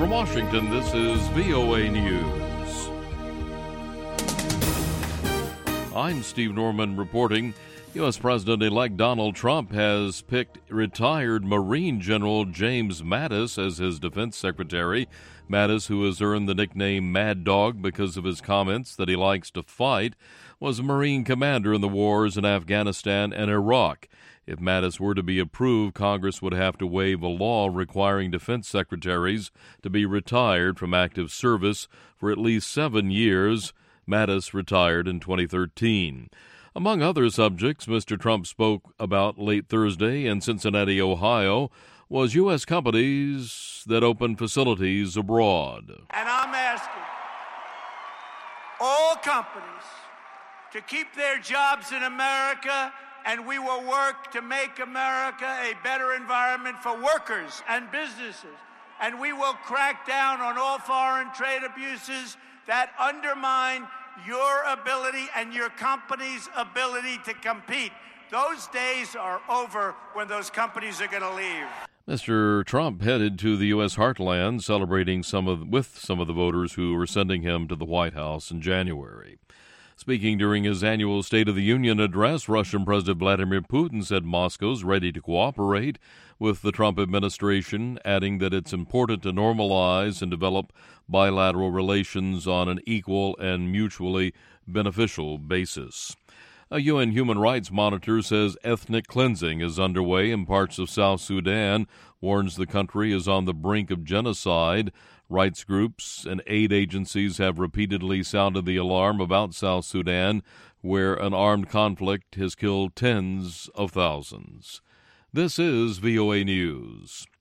From Washington, this is VOA News. I'm Steve Norman reporting. U.S. President-elect Donald Trump has picked retired Marine General James Mattis as his defense secretary. Mattis, who has earned the nickname Mad Dog because of his comments that he likes to fight, was a Marine commander in the wars in Afghanistan and Iraq. If Mattis were to be approved, Congress would have to waive a law requiring defense secretaries to be retired from active service for at least 7 years. Mattis retired in 2013. Among other subjects Mr. Trump spoke about late Thursday in Cincinnati, Ohio, was U.S. companies that open facilities abroad. And I'm asking all companies to keep their jobs in America, and we will work to make America a better environment for workers and businesses. And we will crack down on all foreign trade abuses that undermine your ability and your company's ability to compete. Those days are over when those companies are going to leave. Mr. Trump headed to the U.S. heartland, celebrating with some of the voters who were sending him to the White House in January. Speaking during his annual State of the Union address, Russian President Vladimir Putin said Moscow's ready to cooperate with the Trump administration, adding that it's important to normalize and develop bilateral relations on an equal and mutually beneficial basis. A UN human rights monitor says ethnic cleansing is underway in parts of South Sudan, warns the country is on the brink of genocide. Rights groups and aid agencies have repeatedly sounded the alarm about South Sudan, where an armed conflict has killed tens of thousands. This is VOA News.